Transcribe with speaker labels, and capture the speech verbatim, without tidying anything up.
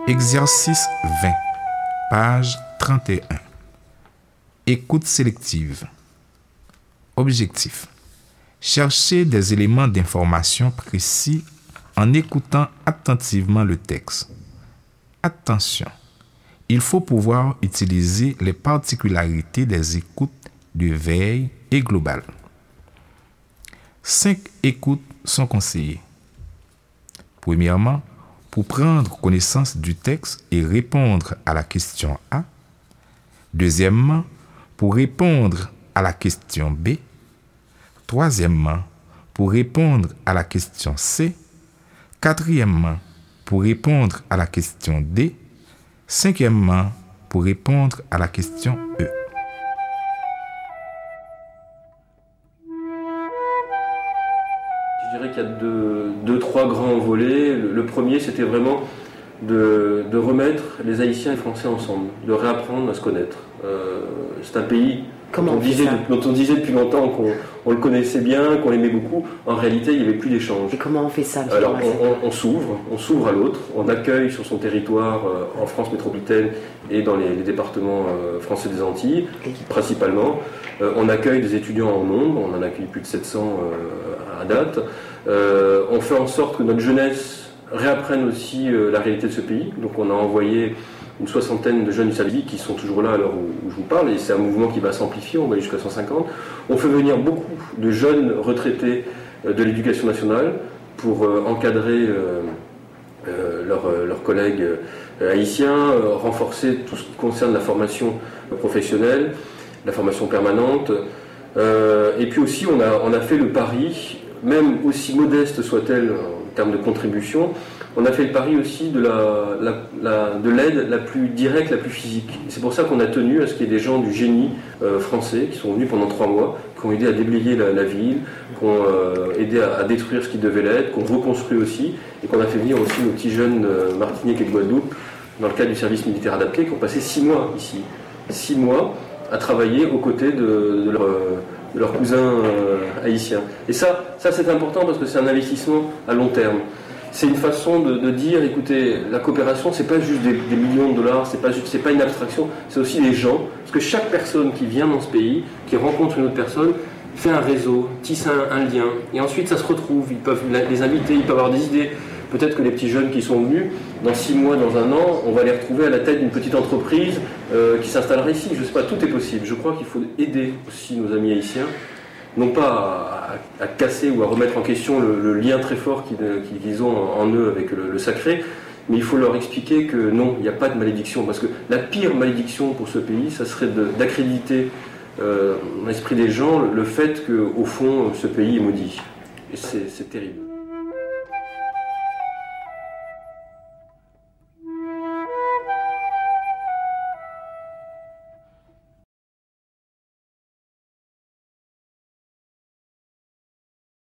Speaker 1: Exercice vingt, page trente et un. Écoute sélective. Objectif. Chercher des éléments d'information précis en écoutant attentivement le texte. Attention, il faut pouvoir utiliser les particularités des écoutes de veille et globale. Cinq écoutes sont conseillées. Premièrement, pour prendre connaissance du texte et répondre à la question A. Deuxièmement, pour répondre à la question B. Troisièmement, pour répondre à la question C. Quatrièmement, pour répondre à la question D. Cinquièmement, pour répondre à la question E.
Speaker 2: Je dirais qu'il y a deux, deux, trois grands volets. Le, le premier, c'était vraiment de, de remettre les Haïtiens et les Français ensemble, de réapprendre à se connaître. Euh, c'est un pays dont on, disait, dont on disait depuis longtemps qu'on on le connaissait bien, qu'on l'aimait beaucoup. En réalité, il n'y avait plus d'échange.
Speaker 3: Et comment on fait ça?
Speaker 2: Alors, on, on, on s'ouvre, on s'ouvre à l'autre, on accueille sur son territoire, euh, en France métropolitaine et dans les, les départements euh, français des Antilles, okay. principalement. Euh, on accueille des étudiants en nombre, on en accueille plus de sept cents euh, à date. Euh, on fait en sorte que notre jeunesse réapprenne aussi euh, la réalité de ce pays. Donc, on a envoyé une soixantaine de jeunes du Salvi qui sont toujours là à l'heure où, où je vous parle, et c'est un mouvement qui va s'amplifier, on va aller jusqu'à cent cinquante. On fait venir beaucoup de jeunes retraités euh, de l'éducation nationale pour euh, encadrer euh, euh, leurs leur collègues euh, haïtiens, euh, renforcer tout ce qui concerne la formation professionnelle, la formation permanente. Euh, et puis aussi, on a, on a fait le pari, même aussi modeste soit-elle en termes de contribution, on a fait le pari aussi de la, la, la, de l'aide la plus directe, la plus physique. Et c'est pour ça qu'on a tenu à ce qu'il y ait des gens du génie euh, français qui sont venus pendant trois mois, qui ont aidé à déblayer la, la ville, qui ont euh, aidé à, à détruire ce qui devait l'être, qu'on reconstruit aussi, et qu'on a fait venir aussi nos petits jeunes euh, Martinique et de Guadeloupe, dans le cadre du service militaire adapté, qui ont passé six mois ici. Six mois à travailler aux côtés de, de, leur, de leurs cousins euh, haïtiens. Et ça, ça c'est important parce que c'est un investissement à long terme. C'est une façon de, de dire, écoutez, la coopération, c'est pas juste des, des millions de dollars, c'est pas, c'est pas une abstraction, c'est aussi des gens. Parce que chaque personne qui vient dans ce pays, qui rencontre une autre personne, fait un réseau, tisse un, un lien. Et ensuite, ça se retrouve, ils peuvent les inviter, ils peuvent avoir des idées. Peut-être que les petits jeunes qui sont venus, dans six mois, dans un an, on va les retrouver à la tête d'une petite entreprise euh, qui s'installera ici. Je sais pas, tout est possible. Je crois qu'il faut aider aussi nos amis haïtiens, non pas à, à, à casser ou à remettre en question le, le lien très fort qu'ils, qu'ils ont en, en eux avec le, le sacré, mais il faut leur expliquer que non, il n'y a pas de malédiction, parce que la pire malédiction pour ce pays, ça serait de, d'accréditer euh, dans l'esprit des gens le fait qu'au fond, ce pays est maudit. Et c'est, c'est terrible.